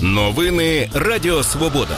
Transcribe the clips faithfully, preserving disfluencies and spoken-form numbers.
Новини Радіо Свобода.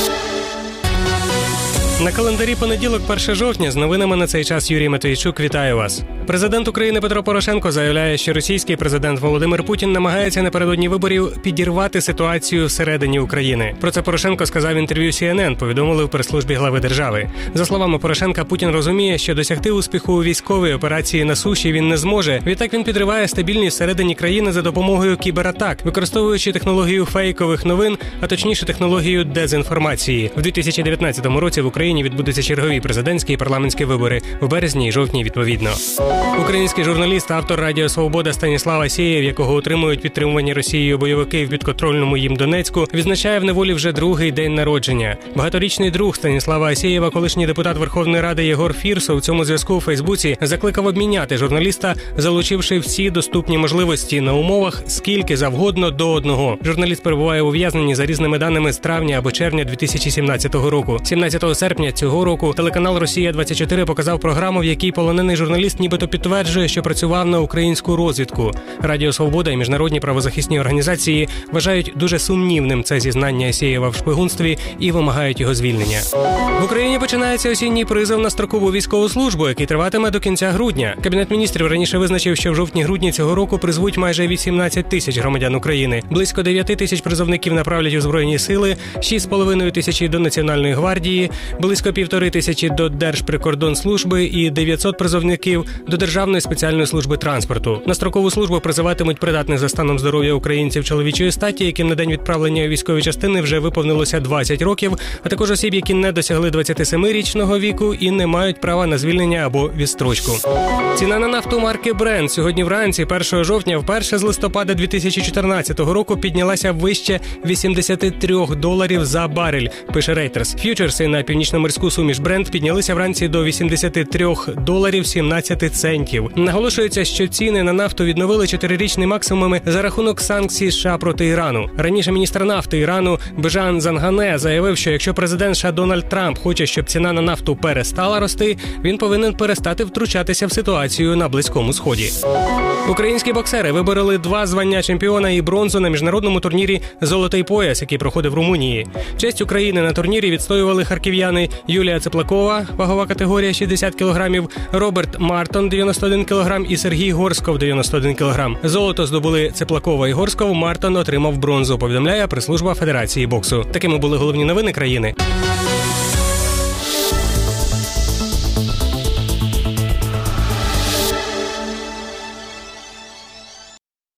На календарі понеділок, перше жовтня, з новинами на цей час Юрій Матвійчук. Вітаю вас. Президент України Петро Порошенко заявляє, що російський президент Володимир Путін намагається напередодні виборів підірвати ситуацію всередині України. Про це Порошенко сказав в інтерв'ю Сі Ен Ен, повідомили в прес-службі глави держави. За словами Порошенка, Путін розуміє, що досягти успіху у військовій операції на суші він не зможе. Відтак він підриває стабільність всередині країни за допомогою кібератак, використовуючи технологію фейкових новин, а точніше технологію дезінформації. В дві тисячі дев'ятнадцятому році в Україні відбудуться чергові президентські і парламентські вибори в березні і жовтні відповідно. Український журналіст, автор Радіо Свобода Станіслав Асєєв, якого утримують підтримувані Росією бойовики в підконтрольному їм Донецьку, відзначає в неволі вже другий день народження. Багаторічний друг Станіслава Асєєва, колишній депутат Верховної Ради Єгор Фірсо, в цьому зв'язку у Фейсбуці закликав обміняти журналіста, залучивши всі доступні можливості на умовах скільки завгодно до одного. Журналіст перебуває у ув'язненні за різними даними з травня або червня дві тисячі сімнадцятого року. сімнадцятого серпня цього року телеканал Росія двадцять чотири показав програму, в якій полонений журналіст нібито підтверджує, що працював на українську розвідку. Радіо Свобода і міжнародні правозахисні організації вважають дуже сумнівним це зізнання Асєєва в шпигунстві і вимагають його звільнення. В Україні починається осінній призов на строкову військову службу, який триватиме до кінця грудня. Кабінет міністрів раніше визначив, що в жовтні-грудні цього року призвуть майже вісімнадцять тисяч громадян України. Близько дев'ять тисяч призовників направлять у Збройні сили, шість з половиною тисячі до Національної гвардії, близько півтори тисячі до Держприкордонслужби і дев'ятсот призовників до Державної спеціальної служби транспорту. На строкову службу призиватимуть придатних за станом здоров'я українців чоловічої статі, яким на день відправлення у військові частини вже виповнилося двадцять років, а також осіб, які не досягли двадцятисемирічного віку і не мають права на звільнення або відстрочку. Ціна на нафту марки Brent сьогодні вранці, першого жовтня, вперше з листопада дві тисячі чотирнадцятого року піднялася вище вісімдесят три доларів за барель, пише Reuters. Ф'ючерси на північноморську суміш Brent піднялися вранці до вісімдесят три доларів сімнадцять центів. Наголошується, що ціни на нафту відновили чотирирічні максимуми за рахунок санкцій США проти Ірану. Раніше міністр нафти Ірану Бежан Зангане заявив, що якщо президент США Дональд Трамп хоче, щоб ціна на нафту перестала рости, він повинен перестати втручатися в ситуацію на Близькому Сході. Українські боксери вибороли два звання чемпіона і бронзу на міжнародному турнірі «Золотий пояс», який проходив в Румунії. Честь України на турнірі відстоювали харків'яни Юлія Цеплакова, вагова категорія шістдесят кілограмів, Роберт Мартон, дев'яносто один кілограм і Сергій Горсков, дев'яносто один кілограм. Золото здобули Цеплакова і Горсков, Мартон отримав бронзу, повідомляє прес-служба Федерації боксу. Такими були головні новини країни.